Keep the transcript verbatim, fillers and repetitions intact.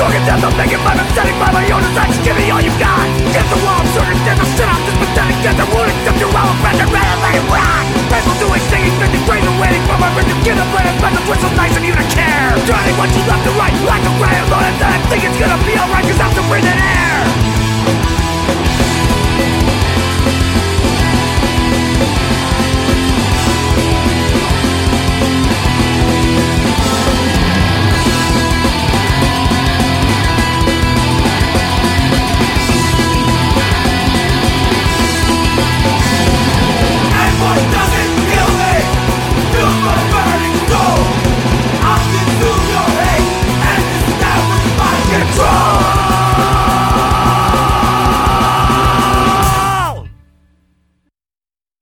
Talking death, I'm making my setting by my own design. Just give me all you got. Get the wall, I'm certain there's no shit. I'm just pathetic, death, I won't accept your all pressure. Rather let it rock. Pencil doing, singing, fifty grades and waiting for my rhythm. Get a plan, pencil twist so nice of you to care. Turning what you left to right, like a gray alone. And then I think it's gonna be alright, cause I'm so bring it